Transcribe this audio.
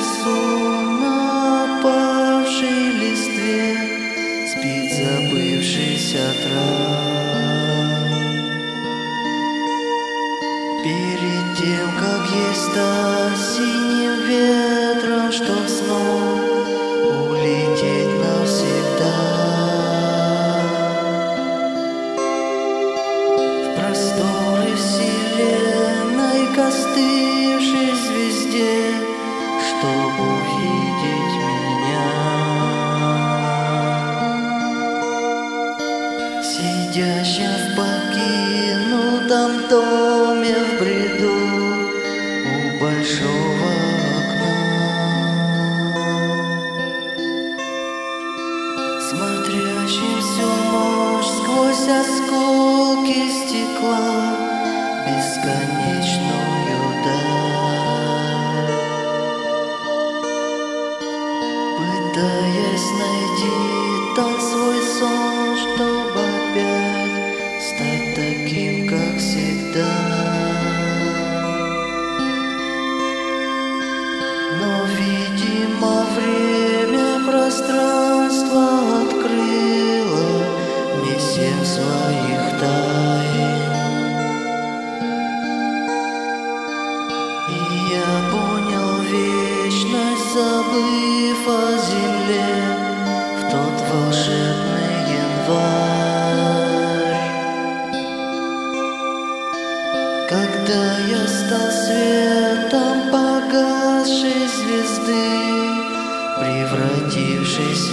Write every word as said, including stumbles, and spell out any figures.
лесу на опавшей листве спит забывшийся трав. Перед тем, как есть осенним ветром, чтоб снова улететь навсегда в просторы вселенной, к остывшей звезде, чтоб увидеть меня. Сидящая в покинутом доме в бреду у большого окна, смотрящим всю ночь сквозь осколки стекла бесконечную даль, пытаясь найти тот свой сон, чтобы опять стать таким, как всегда. Но, видимо, время пространства открыло мне семь своих тайн, и я понял вечность, забыв о земле в тот волшебный январь, когда я стал светом погасшей звезды, превратившейся